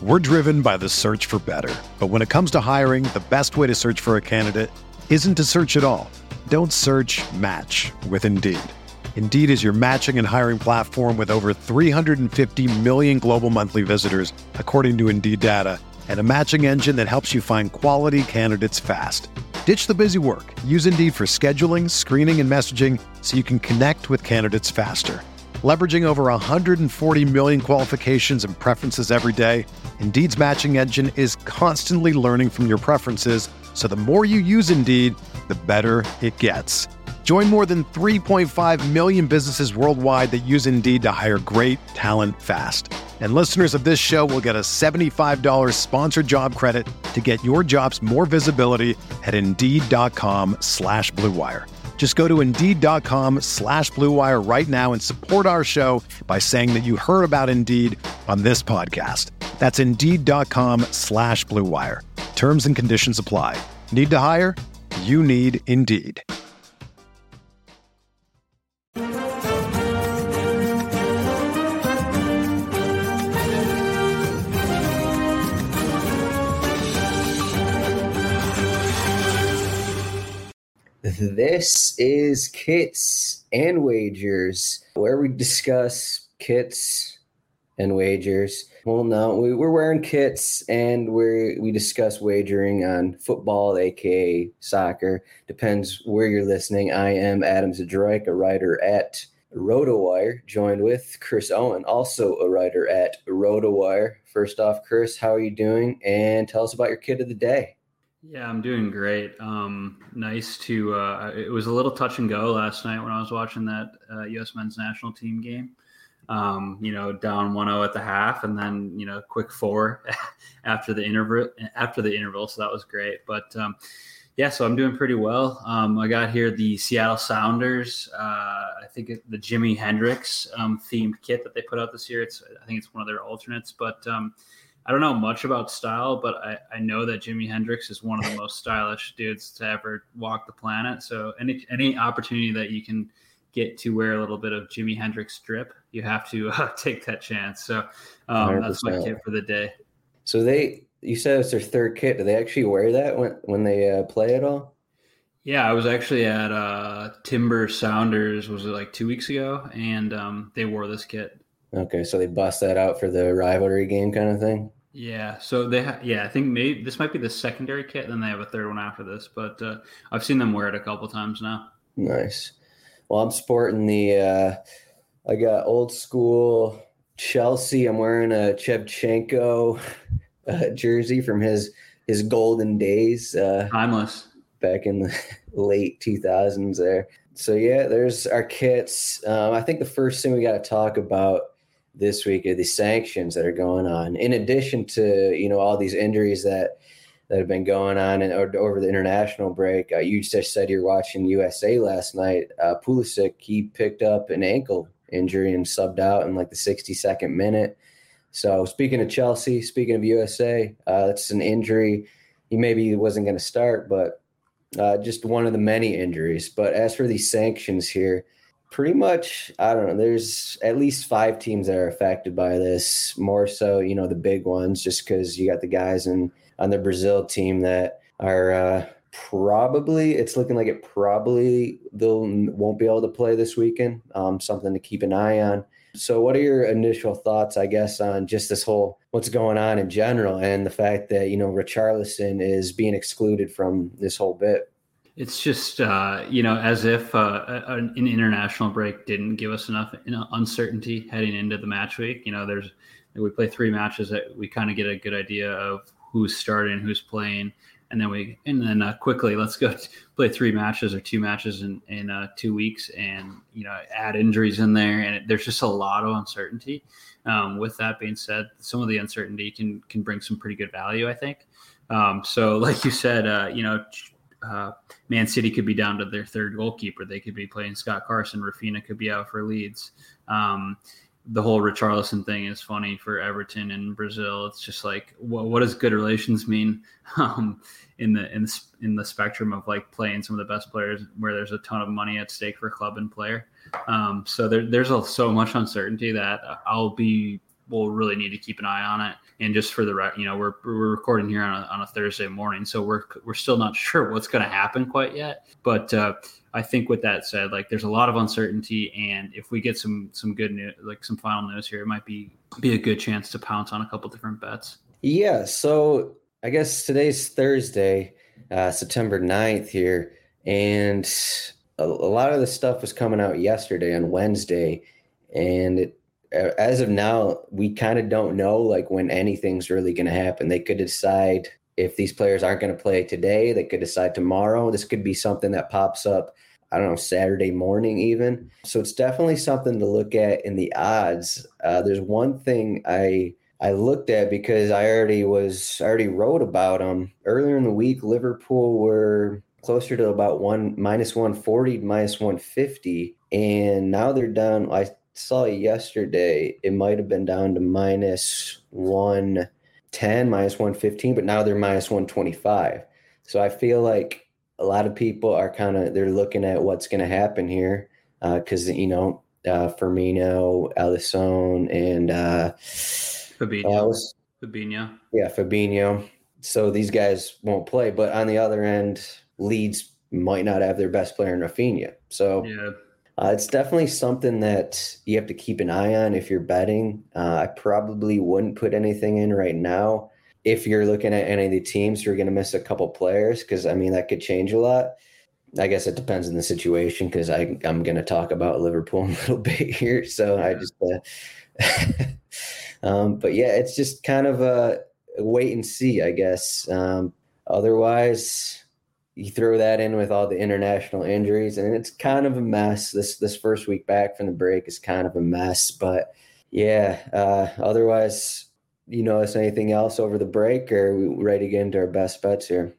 We're driven by the search for better. But when it comes to hiring, the best way to search for a candidate isn't to search at all. Don't search, match with Indeed. Indeed is your matching and hiring platform with over 350 million global monthly visitors, according to Indeed data, and a matching engine that helps you find quality candidates fast. Ditch the busy work. Use Indeed for scheduling, screening, and messaging so you can connect with candidates faster. Leveraging over 140 million qualifications and preferences every day, Indeed's matching engine is constantly learning from your preferences, so the more you use Indeed, the better it gets. Join more than 3.5 million businesses worldwide that use Indeed to hire great talent fast. And listeners of this show will get a $75 sponsored job credit to get your jobs more visibility at Indeed.com/Blue Wire. Just go to Indeed.com/Blue Wire right now and support our show by saying that you heard about Indeed on this podcast. That's Indeed.com/Blue Wire. Terms and conditions apply. Need to hire? You need Indeed. This is Kits and Wagers, where we discuss kits and wagers. Well, no, we're wearing kits and we discuss wagering on football, aka soccer. Depends where you're listening. I am Adam Zadroik, a writer at RotoWire, joined with Chris Owen, also a writer at RotoWire. First off, Chris, how are you doing? And tell us about your kit of the day. Yeah, I'm doing great. Nice to it was a little touch and go last night when I was watching that U.S. men's national team game. Down 1-0 at the half, and then quick 4 after the interval. So that was great. But so I'm doing pretty well. I got here the Seattle Sounders. I think the Jimi Hendrix themed kit that they put out this year. I think it's one of their alternates, but. I don't know much about style, but I know that Jimi Hendrix is one of the most stylish dudes to ever walk the planet. So any opportunity that you can get to wear a little bit of Jimi Hendrix drip, you have to take that chance. So that's my kit for the day. So you said it's their third kit. Do they actually wear that when they play at all? Yeah, I was actually at Timber Sounders, was it like 2 weeks ago? And they wore this kit. Okay, so they bust that out for the rivalry game kind of thing? Yeah, so I think maybe this might be the secondary kit, then they have a third one after this, but I've seen them wear it a couple times now. Nice. Well, I'm sporting I got old school Chelsea. I'm wearing a Shevchenko jersey from his golden days. Timeless. Back in the late 2000s there. So, yeah, there's our kits. I think the first thing we got to talk about this week are the sanctions that are going on. In addition to, all these injuries that have been going on over the international break. You just said you're watching USA last night. Pulisic, he picked up an ankle injury and subbed out in like the 62nd minute. So speaking of Chelsea, speaking of USA, that's an injury. He maybe wasn't going to start, but just one of the many injuries. But as for these sanctions here, pretty much, I don't know, there's at least 5 teams that are affected by this, more so, the big ones, just because you got the guys on the Brazil team that are it's looking like they won't be able to play this weekend. Something to keep an eye on. So what are your initial thoughts, I guess, on just this whole what's going on in general and the fact that, Richarlison is being excluded from this whole bit? It's just, as if an international break didn't give us enough uncertainty heading into the match week. We play 3 matches that we kind of get a good idea of who's starting, who's playing. And then quickly, let's go play 3 matches or 2 matches in 2 weeks and, add injuries in there. And there's just a lot of uncertainty. With that being said, some of the uncertainty can bring some pretty good value, I think. So like you said, Man City could be down to their third goalkeeper. They could be playing Scott Carson. Rafinha could be out for Leeds. The whole Richarlison thing is funny for Everton and Brazil. It's just like, what does good relations mean in the spectrum of like playing some of the best players where there's a ton of money at stake for club and player. So there's so much uncertainty that I'll be we'll really need to keep an eye on it. And just for the we're recording here on a Thursday morning, so we're still not sure what's going to happen quite yet. But I think with that said, like there's a lot of uncertainty, and if we get some good news, like some final news here, it might be a good chance to pounce on a couple different bets. Yeah, so I guess today's Thursday, September 9th here, and a lot of the stuff was coming out yesterday on Wednesday, and as of now, we kind of don't know like when anything's really going to happen. They could decide if these players aren't going to play today, they could decide tomorrow. This could be something that pops up, I don't know, Saturday morning even. So it's definitely something to look at in the odds. There's one thing I looked at because I already wrote about them earlier in the week. Liverpool were closer to about minus 140, minus 150, and now they're down. I saw yesterday it might have been down to minus 110, minus 115, but now they're minus 125. So I feel like a lot of people are they're looking at what's going to happen here because Firmino, Alisson, and Fabinho. Yeah, Fabinho. So these guys won't play, but on the other end, Leeds might not have their best player in Rafinha. So it's definitely something that you have to keep an eye on if you're betting. I probably wouldn't put anything in right now if you're looking at any of the teams who are going to miss a couple players, because, I mean, that could change a lot. I guess it depends on the situation because I'm going to talk about Liverpool a little bit here. So I just but yeah, it's just kind of a wait and see, I guess. Otherwise, you throw that in with all the international injuries, and it's kind of a mess. This first week back from the break is kind of a mess. But yeah, otherwise, you notice anything else over the break, or are we ready to get into our best bets here?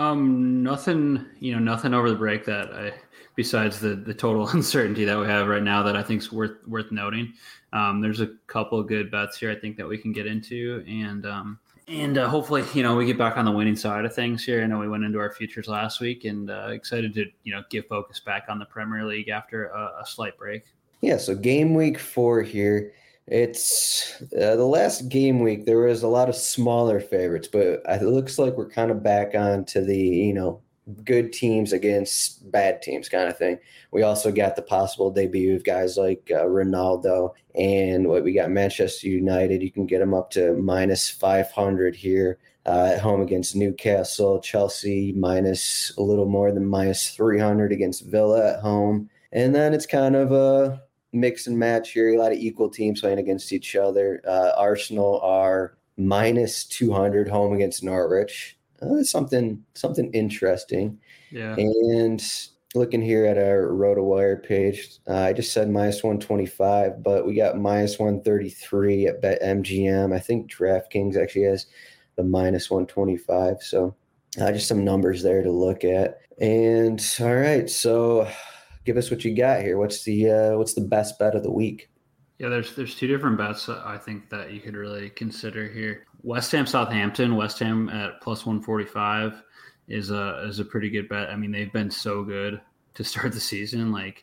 Nothing over the break that besides the total uncertainty that we have right now that I think is worth noting. There's a couple of good bets here I think that we can get into, and hopefully, we get back on the winning side of things here. I know we went into our futures last week, and excited to, get focus back on the Premier League after a slight break. Yeah, so game week 4 here. It's the last game week. There was a lot of smaller favorites, but it looks like we're kind of back on to the, good teams against bad teams kind of thing. We also got the possible debut of guys like Ronaldo, and what we got Manchester United. You can get them up to minus 500 here at home against Newcastle. Chelsea minus a little more than minus 300 against Villa at home. And then it's kind of a mix and match here. A lot of equal teams playing against each other. Arsenal are minus 200 home against Norwich. Something interesting. Yeah. And looking here at our RotoWire page, I just said minus 125, but we got minus 133 at BetMGM. I think DraftKings actually has the minus 125. So just some numbers there to look at. And all right, so give us what you got here. What's the best bet of the week? Yeah, there's two different bets I think that you could really consider here. West Ham Southampton. West Ham at plus 145 is a pretty good bet. I mean, they've been so good to start the season. Like,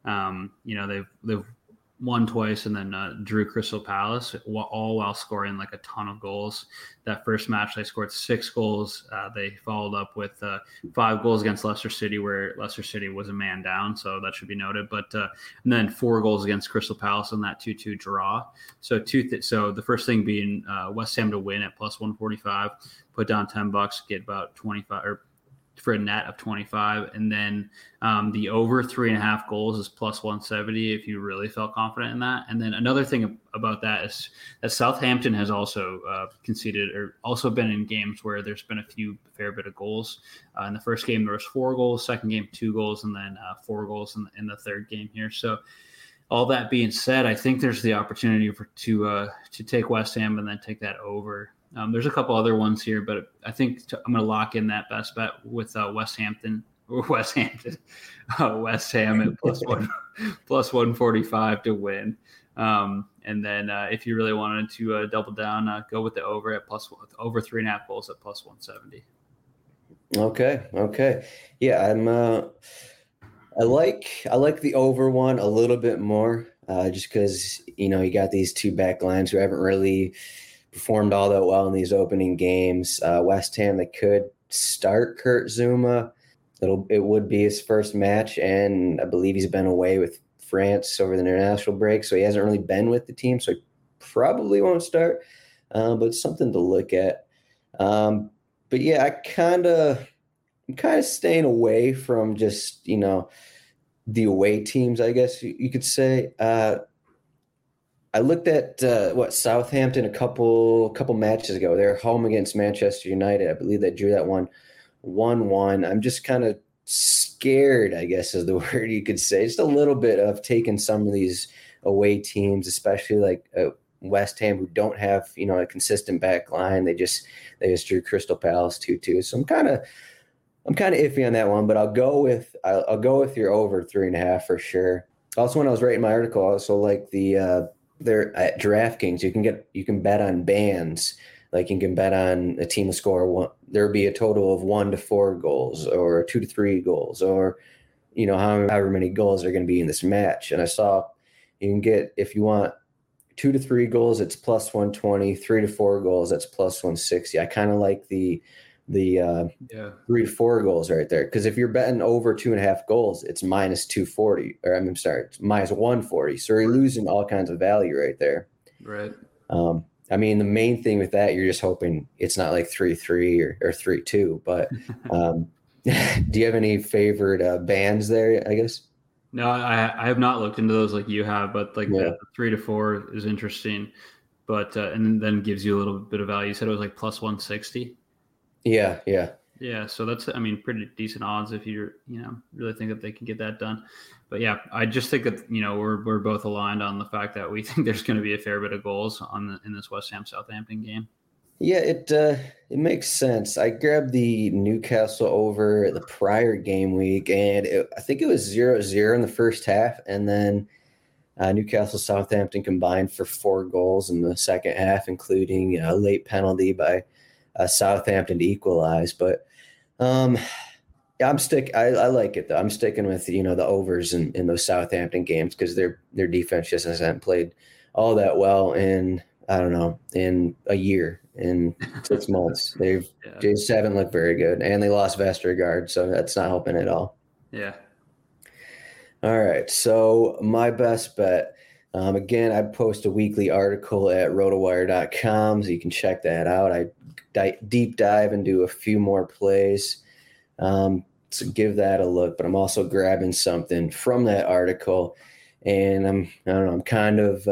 they've won twice and then drew Crystal Palace, all while scoring like a ton of goals. That first match, they scored 6 goals. They followed up with 5 goals against Leicester City, where Leicester City was a man down, so that should be noted. But and then 4 goals against Crystal Palace in that 2-2 draw. So so the first thing being West Ham to win at plus 145, put down $10, get about 25 or for a net of 25, and then the over 3.5 goals is plus 170 if you really felt confident in that. And then another thing about that is that Southampton has also conceded or also been in games where there's been a fair bit of goals. In the first game there was 4 goals, second game 2 goals, and then 4 goals in the third game here. So all that being said, I think there's the opportunity to take West Ham and then take that over. There's a couple other ones here, but I think I'm going to lock in that best bet with West Ham at plus 145 to win. And then if you really wanted to double down, go with the over at over 3.5 goals at plus 170. Okay. Yeah, I like the over one a little bit more. just because, you got these two back lines who haven't really performed all that well in these opening games. West Ham, they could start Kurt Zouma. It would be his first match, and I believe he's been away with France over the international break, so he hasn't really been with the team, so he probably won't start, but it's something to look at. But yeah, I'm kind of staying away from just, the away teams, I guess you could say. I looked at Southampton a couple matches ago. They're home against Manchester United. I believe they drew that one 1-1. I'm just kind of scared, I guess is the word you could say, just a little bit of taking some of these away teams, especially like West Ham, who don't have a consistent back line. They just drew Crystal Palace 2-2. So I'm kind of iffy on that one, but I'll go with your over 3.5 for sure. Also, when I was writing my article, I also like they're at DraftKings. You can bet on bands. Like you can bet on a team to score one. There'll be a total of 1 to 4 goals, or 2 to 3 goals, or however many goals are going to be in this match. And I saw you can get, if you want 2 to 3 goals, it's plus 120. 3 to 4 goals, that's plus 160. I kind of like the 3 to 4 goals right there, because if you're betting over 2.5 goals, it's minus 240, or I'm sorry, it's minus 140. So you're losing all kinds of value right there. Right. I mean, the main thing with that, you're just hoping it's not like 3-3 or 3-2. But do you have any favorite bands there, I guess? No, I have not looked into those like you have, but like the 3 to 4 is interesting. But and then gives you a little bit of value. You said it was like plus 160. Yeah. Yeah, so that's, pretty decent odds if you're, really think that they can get that done. But yeah, I just think that, we're both aligned on the fact that we think there's going to be a fair bit of goals in this West Ham Southampton game. Yeah, it makes sense. I grabbed the Newcastle over the prior game week, and I think it was 0-0 in the first half, and then Newcastle Southampton combined for 4 goals in the second half, including a late penalty by Southampton to equalize. But I like it though. I'm sticking with the overs in those Southampton games, because their defense just hasn't played all that well in a year, in 6 months. They just haven't looked very good, and they lost Vestergaard, so that's not helping at all. Yeah. All right, so my best bet. Again, I post a weekly article at rotowire.com, so you can check that out. I deep dive into a few more plays, so give that a look. But I'm also grabbing something from that article, and I'm kind of,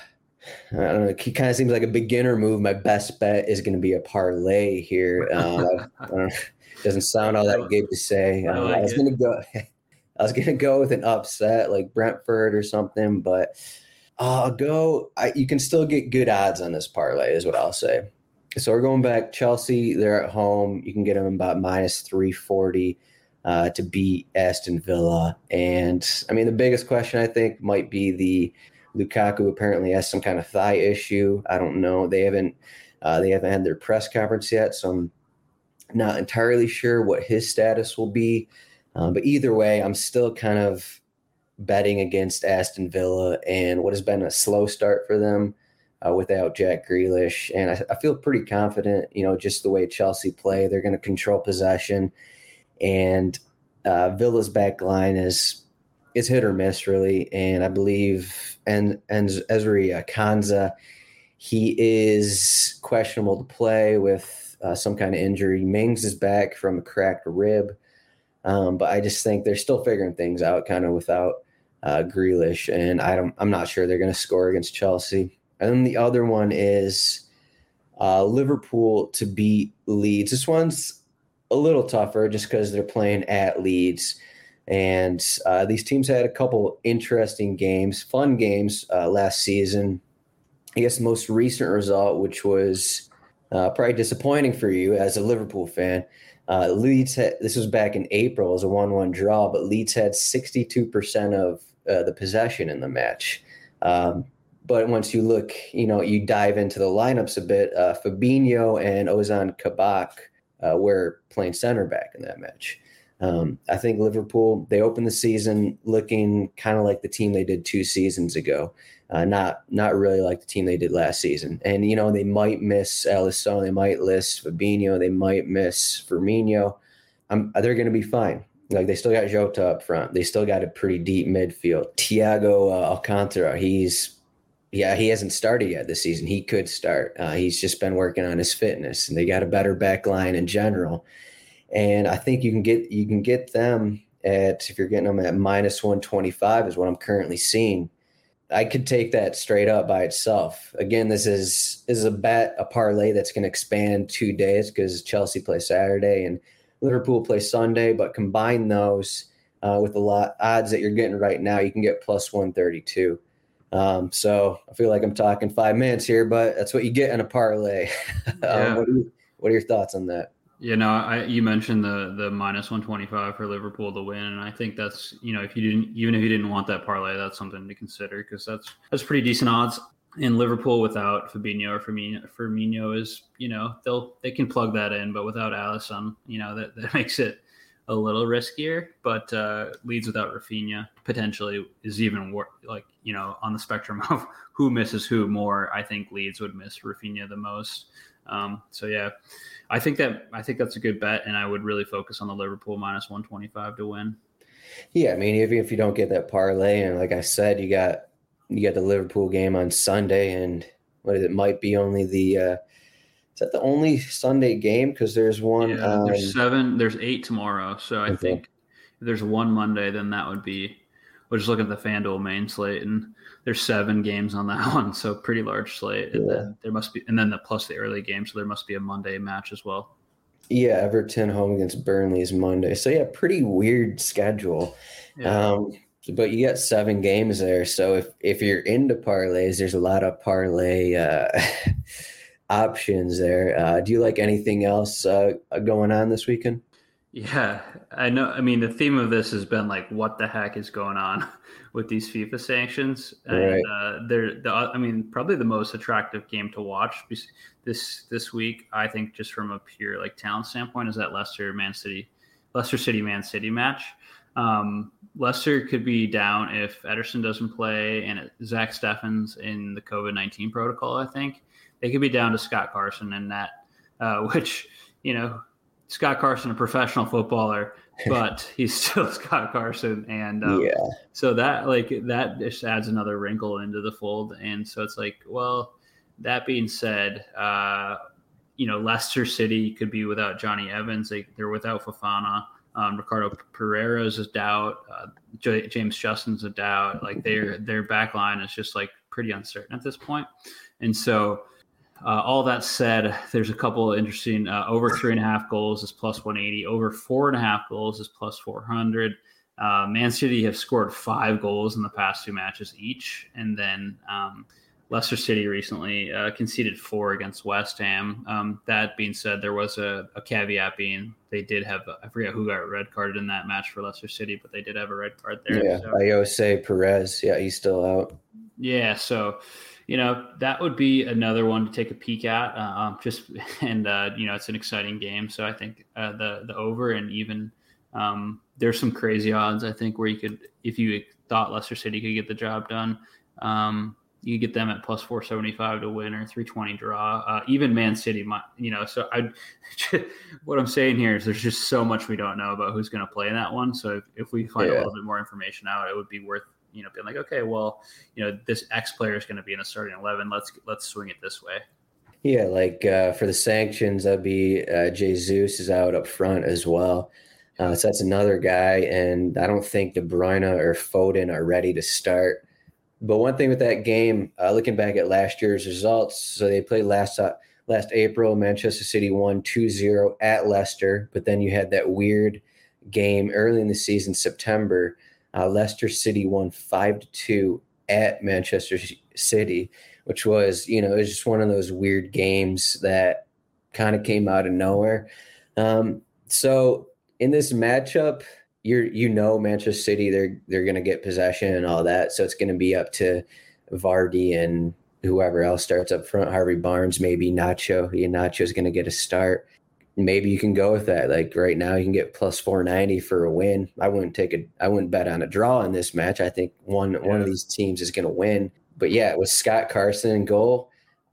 it kind of seems like a beginner move. My best bet is going to be a parlay here. Doesn't sound all that good to say. I was going to go with an upset like Brentford or something, but you can still get good odds on this parlay is what I'll say. So we're going back. Chelsea, they're at home. You can get them about minus 340 to beat Aston Villa. And the biggest question I think might be the Lukaku apparently has some kind of thigh issue. I don't know. They haven't had their press conference yet, so I'm not entirely sure what his status will be. But either way, I'm still kind of betting against Aston Villa and what has been a slow start for them without Jack Grealish. And I feel pretty confident, just the way Chelsea play. They're going to control possession. And Villa's back line is hit or miss, really. And I believe and Ezri Konsa, he is questionable to play with some kind of injury. Mings is back from a cracked rib. But I just think they're still figuring things out kind of without Grealish, and I'm not sure they're going to score against Chelsea. And then the other one is Liverpool to beat Leeds. This one's a little tougher just because they're playing at Leeds, and these teams had a couple interesting games, fun games last season. I guess the most recent result, which was probably disappointing for you as a Liverpool fan. Leeds this was back in April, it was a 1-1 draw, but Leeds had 62% of the possession in the match. But once you look, you dive into the lineups a bit, Fabinho and Ozan Kabak were playing center back in that match. I think Liverpool, they opened the season looking kind of like the team they did 2 seasons ago. Not really like the team they did last season. And, they might miss Alisson, they might miss Fabinho, they might miss Firmino. They're going to be fine. Like, they still got Jota up front. They still got a pretty deep midfield. Thiago Alcantara, he hasn't started yet this season. He could start. He's just been working on his fitness, and they got a better back line in general. And I think you can get them if you're getting them at -125 is what I'm currently seeing. I could take that straight up by itself. Again, this is a parlay that's going to expand 2 days because Chelsea plays Saturday and Liverpool plays Sunday. But combine those with the odds that you're getting right now, you can get +132. So I feel like I'm talking 5 minutes here, but that's what you get in a parlay. Yeah. What are your thoughts on that? You mentioned the -125 for Liverpool to win, and I think that's, if you didn't want that parlay, that's something to consider because that's pretty decent odds. And Liverpool without Fabinho or Firmino is, they can plug that in, but without Alisson, that makes it a little riskier. But Leeds without Rafinha potentially is even worse, on the spectrum of who misses who more. I think Leeds would miss Rafinha the most. I think that's a good bet, and I would really focus on the Liverpool -125 to win. Yeah, I mean, even if you don't get that parlay, and like I said, you got the Liverpool game on Sunday, and it might be only is that the only Sunday game? Because there's one. Yeah, there's 7. There's 8 tomorrow. So I think if there's one Monday, then that would be. We'll just look at the FanDuel main slate, and there's 7 games on that one, so pretty large slate. And then there must be, and then plus the early game, so there must be a Monday match as well. Yeah, Everton home against Burnley is Monday, so yeah, pretty weird schedule. Yeah. But you got 7 games there, so if you're into parlays, there's a lot of parlay options there. Do you like anything else going on this weekend? Yeah, I know. I mean, the theme of this has been like, what the heck is going on with these FIFA sanctions? Right. And probably the most attractive game to watch this week, I think, just from a pure talent standpoint, is that Leicester City Man City match. Leicester could be down if Ederson doesn't play and Zach Steffens in the COVID-19 protocol. I think they could be down to Scott Carson in that, which Scott Carson, a professional footballer, but he's still Scott Carson. And so that just adds another wrinkle into the fold. And so it's like, well, that being said, Leicester City could be without Johnny Evans. They're without Fofana. Ricardo Pereira's a doubt. James Justin's a doubt. Their back line is just pretty uncertain at this point. And so all that said, there's a couple of interesting over 3.5 goals is +180. Over 4.5 goals is +400. Man City have scored 5 goals in the past 2 matches each. And then Leicester City recently conceded 4 against West Ham. That being said, there was a caveat being they did have, I forget who got red carded in that match for Leicester City, but they did have a red card there. Yeah, Jose Perez. Yeah, he's still out. Yeah, so that would be another one to take a peek at. It's an exciting game. So I think the over, and even there's some crazy odds, I think, where you could, if you thought Leicester City could get the job done, you get them at +475 to win or 320 draw. Even Man City might, so what I'm saying here is there's just so much we don't know about who's going to play in that one. So if we find a little bit more information out, it would be worth, being like, okay, well, this X player is going to be in a starting 11. Let's swing it this way. Yeah. For the sanctions, that'd be Jesus is out up front as well. So that's another guy. And I don't think De Bruyne or Foden are ready to start. But one thing with that game, looking back at last year's results, so they played last April. Manchester City won 2-0 at Leicester, but then you had that weird game early in the season, September. Leicester City won 5-2 at Manchester City, which was, it was just one of those weird games that kind of came out of nowhere. So in this matchup, Manchester City, they're going to get possession and all that. So it's going to be up to Vardy and whoever else starts up front, Harvey Barnes, maybe Nacho. Nacho's going to get a start. maybe you can go with that. Like right now you can get plus 490 for a win. I wouldn't bet on a draw in this match. I think one of these teams is going to win. But yeah, with Scott Carson in goal,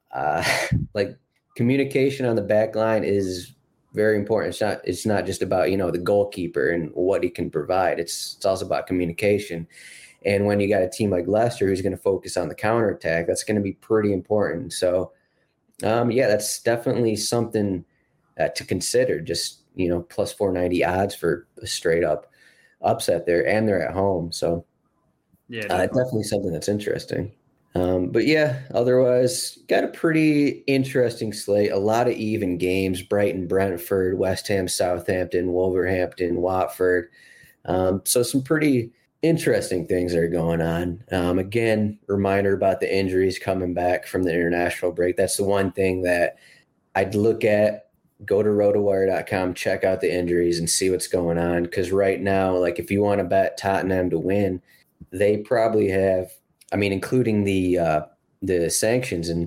like communication on the back line is very important. It's not just about, the goalkeeper and what he can provide. It's also about communication. And when you got a team like Leicester who's going to focus on the counterattack, that's going to be pretty important. So that's definitely something to consider. Just, plus 490 odds for a straight up upset there, and they're at home. So definitely something that's interesting. But yeah, otherwise got a pretty interesting slate, a lot of even games: Brighton, Brentford, West Ham, Southampton, Wolverhampton, Watford. So some pretty interesting things that are going on. Again, reminder about the injuries coming back from the international break. That's the one thing that I'd look at. Go to rotowire.com, check out the injuries and see what's going on. Because right now, like if you want to bet Tottenham to win, they probably have, including the sanctions, and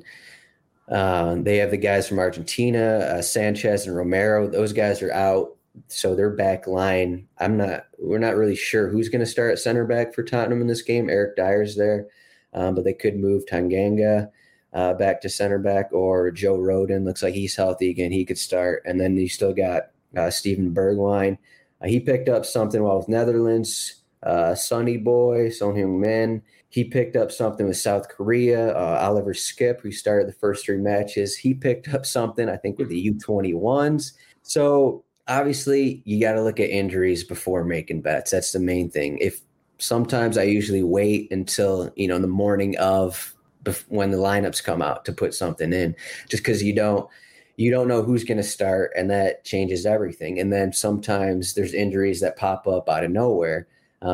they have the guys from Argentina, Sanchez and Romero. Those guys are out, so their back line. We're not really sure who's going to start at center back for Tottenham in this game. Eric Dyer's there, but they could move Tanganga back to center back, or Joe Rodon. Looks like he's healthy again. He could start, and then you still got Steven Bergwijn. He picked up something while with Netherlands. Sonny Boy, Son Heung-min. He picked up something with South Korea. Oliver Skip, who started the first 3 matches, he picked up something, I think, with the U21s. So obviously you got to look at injuries before making bets. That's the main thing. Sometimes I usually wait until, the morning of when the lineups come out to put something in, just because you don't know who's going to start, and that changes everything. And then sometimes there's injuries that pop up out of nowhere.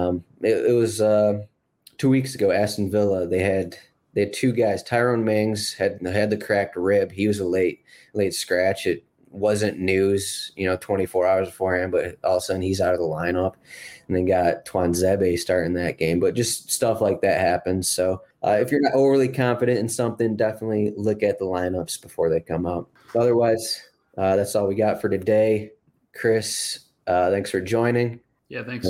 It was 2 weeks ago, Aston Villa, they had 2 guys. Tyrone Mings had the cracked rib. He was a late scratch. It wasn't news, 24 hours beforehand, but all of a sudden he's out of the lineup. And then got Tuanzebe starting that game. But just stuff like that happens. So if you're not overly confident in something, definitely look at the lineups before they come out. Otherwise, that's all we got for today. Chris, thanks for joining. Yeah, thanks.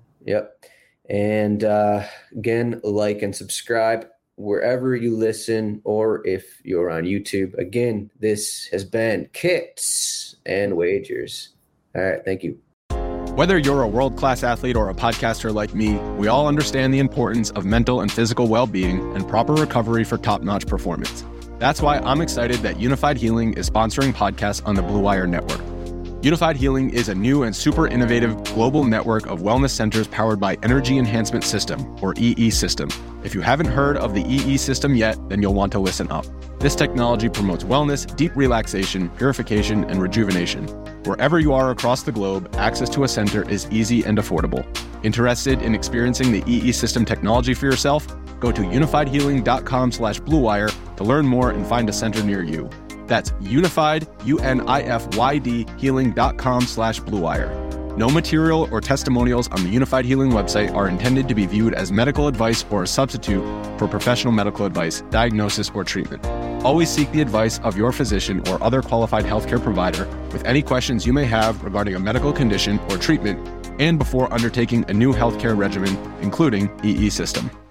And again, like and subscribe wherever you listen, or if you're on YouTube. Again, this has been Kits and Wagers. All right, thank you. Whether you're a world-class athlete or a podcaster like me, we all understand the importance of mental and physical well-being and proper recovery for top-notch performance. That's why I'm excited that Unified Healing is sponsoring podcasts on the Blue Wire Network. Unified Healing is a new and super innovative global network of wellness centers powered by Energy Enhancement System, or EE System. If you haven't heard of the EE System yet, then you'll want to listen up. This technology promotes wellness, deep relaxation, purification, and rejuvenation. Wherever you are across the globe, access to a center is easy and affordable. Interested in experiencing the EE System technology for yourself? Go to unifiedhealing.com/bluewire to learn more and find a center near you. That's unified, UNIFYD, healing.com/bluewire. No material or testimonials on the Unified Healing website are intended to be viewed as medical advice or a substitute for professional medical advice, diagnosis, or treatment. Always seek the advice of your physician or other qualified healthcare provider with any questions you may have regarding a medical condition or treatment, and before undertaking a new healthcare regimen, including EE System.